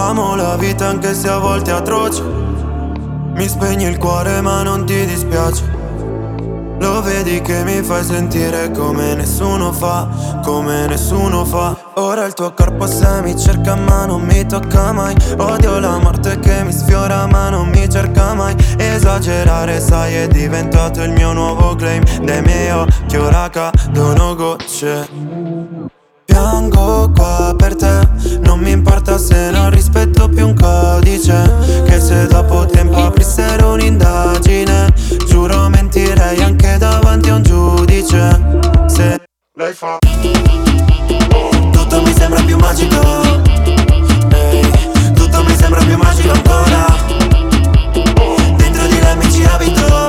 Amo la vita anche se a volte è atroce. Mi spegni il cuore ma non ti dispiace. Lo vedi che mi fai sentire come nessuno fa, come nessuno fa. Ora il tuo corpo se mi cerca ma non mi tocca mai. Odio la morte che mi sfiora ma non mi cerca mai. Esagerare sai è diventato il mio nuovo claim. Dai miei occhi ora cadono gocce. Piango qua per te, non mi importa se non rispetto più un codice. Che se dopo tempo aprissero un'indagine, giuro mentirei anche davanti a un giudice. Se lei fa tutto mi sembra più magico, ehi, tutto mi sembra più magico ancora. Dentro di lei mi ci abito.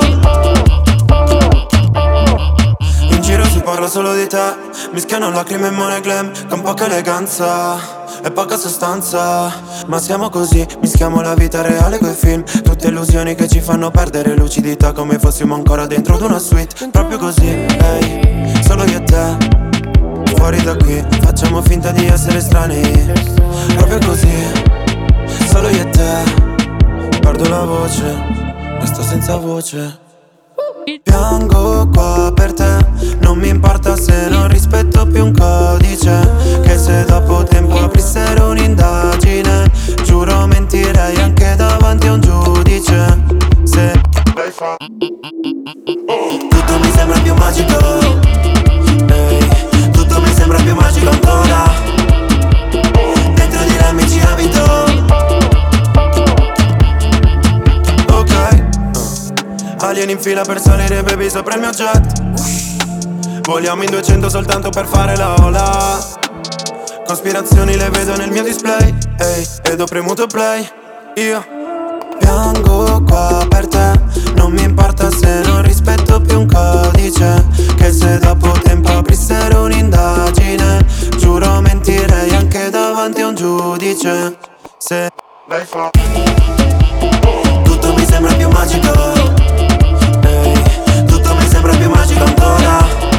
In giro si parla solo di te, mischiano lacrime e money glam, con poca eleganza e poca sostanza. Ma siamo così, mischiamo la vita reale coi film. Tutte illusioni che ci fanno perdere lucidità, come fossimo ancora dentro ad una suite. Proprio così, ehi, solo io e te. Fuori da qui, facciamo finta di essere estranei. Proprio così, solo io e te. Perdo la voce, resto senza voce. Piango qua per te, non mi importa se non rispetto più un codice. Che se dopo tempo aprissero un'indagine, giuro mentirei anche davanti a un giudice. Se lei fa tutto mi sembra più magico, ehi, tutto mi sembra più magico ancora. Dentro di lei mi ci abito. Alien in fila per salire baby sopra il mio jet. Voliamo in 200 soltanto per fare la ola. Cospirazioni le vedo nel mio display, ehi, ed ho premuto play. Io piango qua per te, non mi importa se non rispetto più un codice. Che se dopo tempo aprissero un'indagine, giuro mentirei anche davanti a un giudice. Se lei fa tutto mi sembra più magico, tutto mi sembra più magico ancora.